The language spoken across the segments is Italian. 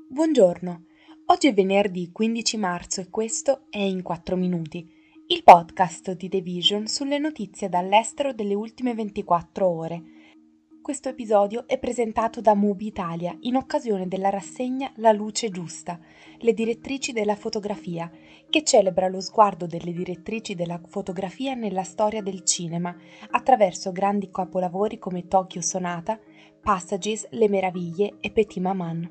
Buongiorno, oggi è venerdì 15 marzo e questo è In 4 Minuti, il podcast di The Vision sulle notizie dall'estero delle ultime 24 ore. Questo episodio è presentato da Mubi Italia in occasione della rassegna La luce giusta, le direttrici della fotografia, che celebra lo sguardo delle direttrici della fotografia nella storia del cinema, attraverso grandi capolavori come Tokyo Sonata, Passages, Le Meraviglie e Petit Maman.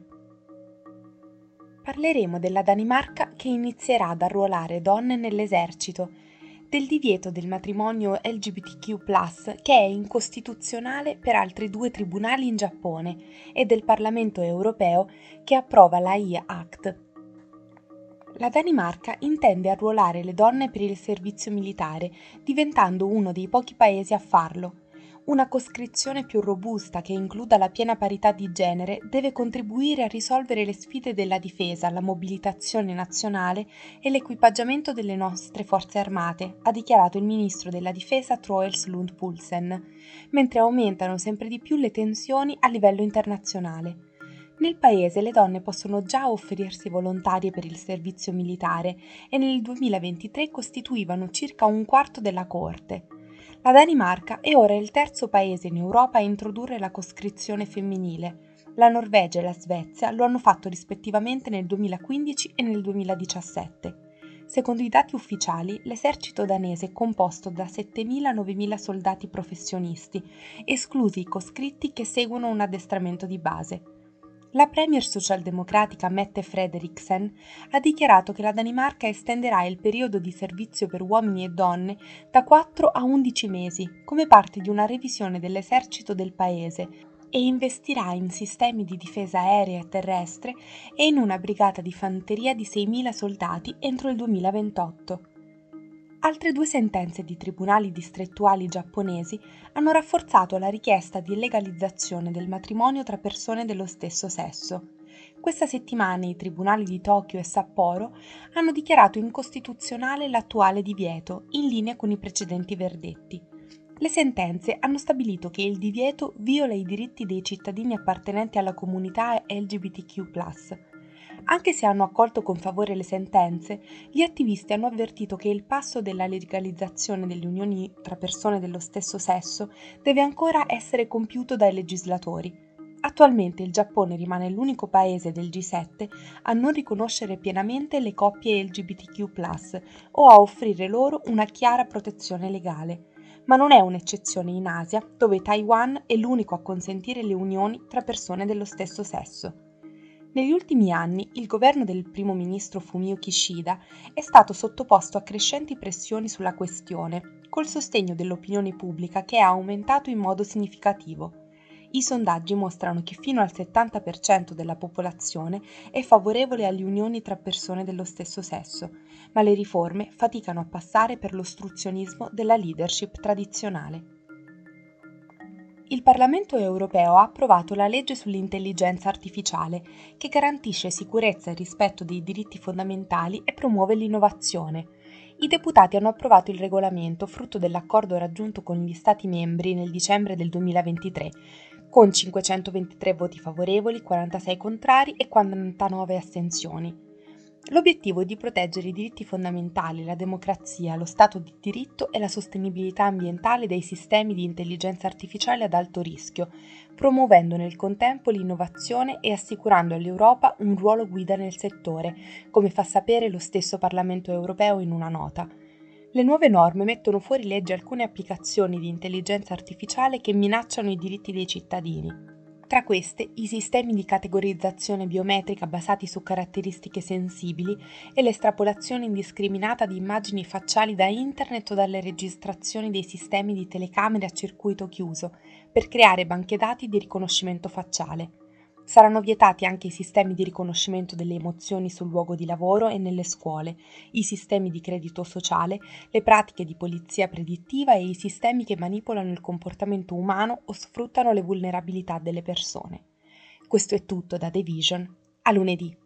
Parleremo della Danimarca che inizierà ad arruolare donne nell'esercito, del divieto del matrimonio LGBTQ+, che è incostituzionale per altri 2 tribunali in Giappone, e del Parlamento europeo che approva l'AI Act. La Danimarca intende arruolare le donne per il servizio militare, diventando uno dei pochi paesi a farlo. Una coscrizione più robusta che includa la piena parità di genere deve contribuire a risolvere le sfide della difesa, la mobilitazione nazionale e l'equipaggiamento delle nostre forze armate, ha dichiarato il ministro della difesa Troels Lund Poulsen, mentre aumentano sempre di più le tensioni a livello internazionale. Nel paese le donne possono già offrirsi volontarie per il servizio militare e nel 2023 costituivano circa un quarto della coorte. La Danimarca è ora il terzo paese in Europa a introdurre la coscrizione femminile. La Norvegia e la Svezia lo hanno fatto rispettivamente nel 2015 e nel 2017. Secondo i dati ufficiali, l'esercito danese è composto da 7.000-9.000 soldati professionisti, esclusi i coscritti che seguono un addestramento di base. La premier socialdemocratica Mette Frederiksen ha dichiarato che la Danimarca estenderà il periodo di servizio per uomini e donne da 4 a 11 mesi, come parte di una revisione dell'esercito del paese, e investirà in sistemi di difesa aerea e terrestre e in una brigata di fanteria di 6.000 soldati entro il 2028. Altre 2 sentenze di tribunali distrettuali giapponesi hanno rafforzato la richiesta di legalizzazione del matrimonio tra persone dello stesso sesso. Questa settimana i tribunali di Tokyo e Sapporo hanno dichiarato incostituzionale l'attuale divieto, in linea con i precedenti verdetti. Le sentenze hanno stabilito che il divieto viola i diritti dei cittadini appartenenti alla comunità LGBTQ+. Anche se hanno accolto con favore le sentenze, gli attivisti hanno avvertito che il passo della legalizzazione delle unioni tra persone dello stesso sesso deve ancora essere compiuto dai legislatori. Attualmente il Giappone rimane l'unico paese del G7 a non riconoscere pienamente le coppie LGBTQ+, o a offrire loro una chiara protezione legale. Ma non è un'eccezione in Asia, dove Taiwan è l'unico a consentire le unioni tra persone dello stesso sesso. Negli ultimi anni il governo del primo ministro Fumio Kishida è stato sottoposto a crescenti pressioni sulla questione, col sostegno dell'opinione pubblica che è aumentato in modo significativo. I sondaggi mostrano che fino al 70% della popolazione è favorevole alle unioni tra persone dello stesso sesso, ma le riforme faticano a passare per l'ostruzionismo della leadership tradizionale. Il Parlamento europeo ha approvato la legge sull'intelligenza artificiale, che garantisce sicurezza e rispetto dei diritti fondamentali e promuove l'innovazione. I deputati hanno approvato il regolamento frutto dell'accordo raggiunto con gli Stati membri nel dicembre del 2023, con 523 voti favorevoli, 46 contrari e 49 astensioni. L'obiettivo è di proteggere i diritti fondamentali, la democrazia, lo Stato di diritto e la sostenibilità ambientale dei sistemi di intelligenza artificiale ad alto rischio, promuovendo nel contempo l'innovazione e assicurando all'Europa un ruolo guida nel settore, come fa sapere lo stesso Parlamento europeo in una nota. Le nuove norme mettono fuori legge alcune applicazioni di intelligenza artificiale che minacciano i diritti dei cittadini. Tra queste, i sistemi di categorizzazione biometrica basati su caratteristiche sensibili e l'estrapolazione indiscriminata di immagini facciali da internet o dalle registrazioni dei sistemi di telecamere a circuito chiuso per creare banche dati di riconoscimento facciale. Saranno vietati anche i sistemi di riconoscimento delle emozioni sul luogo di lavoro e nelle scuole, i sistemi di credito sociale, le pratiche di polizia predittiva e i sistemi che manipolano il comportamento umano o sfruttano le vulnerabilità delle persone. Questo è tutto da The Vision. A lunedì.